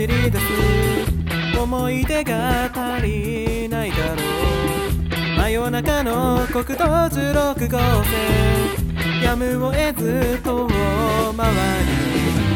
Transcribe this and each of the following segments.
走り出す。思い出が足りないだろう。真夜中の国道16号線、やむを得ず遠回り。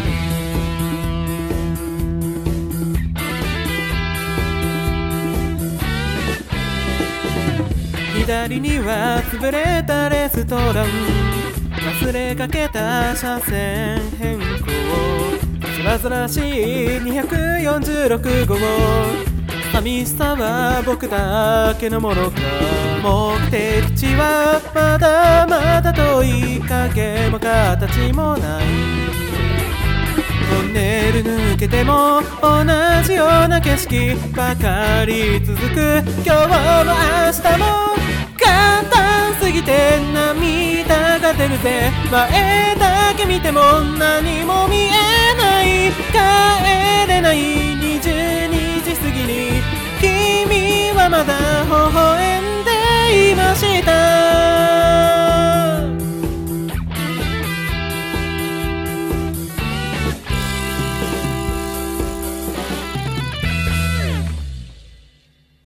左には潰れたレストラン、忘れかけた車線変更、煩わしい246号。寂しさは僕だけのものか。目的地はまだまだ遠い、影も形もない。トンネル抜けても同じような景色ばかり続く。今日も明日も簡単すぎて涙が出るぜ。前だけ見ても何も見えない。帰れない22時過ぎに